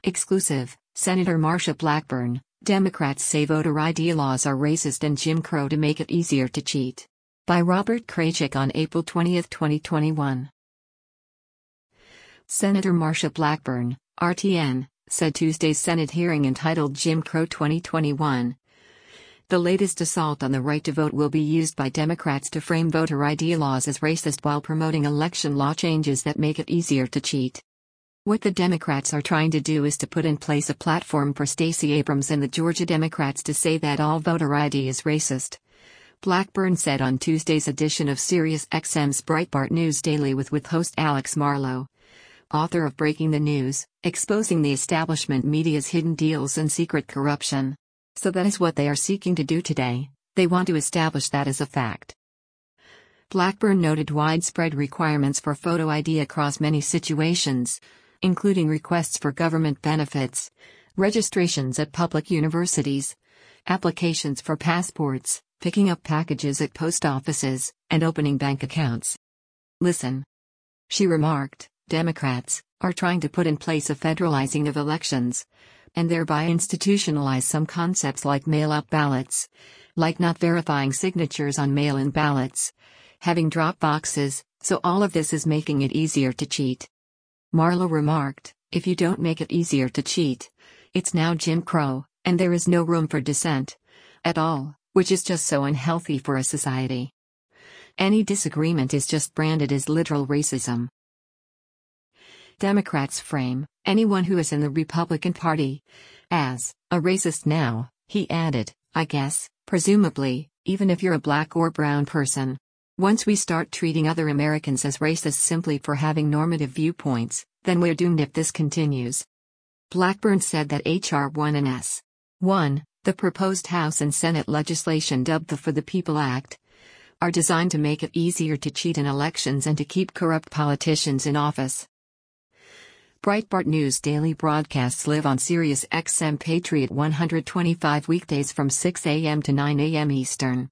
Exclusive, Senator Marsha Blackburn, Democrats say voter ID laws are racist and Jim Crow to make it easier to cheat. By Robert Kraychik on April 20, 2021. Senator Marsha Blackburn, RTN, said Tuesday's Senate hearing entitled Jim Crow 2021. The latest assault on the right to vote will be used by Democrats to frame voter ID laws as racist while promoting election law changes that make it easier to cheat. What the Democrats are trying to do is to put in place a platform for Stacey Abrams and the Georgia Democrats to say that all voter ID is racist. Blackburn said on Tuesday's edition of SiriusXM's Breitbart News Daily with host Alex Marlow, author of Breaking the News, exposing the establishment media's hidden deals and secret corruption. So that is what they are seeking to do today. They want to establish that as a fact. Blackburn noted widespread requirements for photo ID across many situations, including requests for government benefits, registrations at public universities, applications for passports, picking up packages at post offices, and opening bank accounts. Listen. She remarked, Democrats are trying to put in place a federalizing of elections, and thereby institutionalize some concepts like mail-out ballots, like not verifying signatures on mail-in ballots, having drop boxes, so all of this is making it easier to cheat. Marlow remarked, if you don't make it easier to cheat, it's now Jim Crow, and there is no room for dissent at all, which is just so unhealthy for a society. Any disagreement is just branded as literal racism. Democrats frame anyone who is in the Republican Party as a racist now, he added, I guess, presumably, even if you're a black or brown person. Once we start treating other Americans as racist simply for having normative viewpoints, then we're doomed if this continues. Blackburn said that H.R. 1 and S. 1, the proposed House and Senate legislation dubbed the For the People Act, are designed to make it easier to cheat in elections and to keep corrupt politicians in office. Breitbart News daily broadcasts live on SiriusXM Patriot 125 weekdays from 6 a.m. to 9 a.m. Eastern.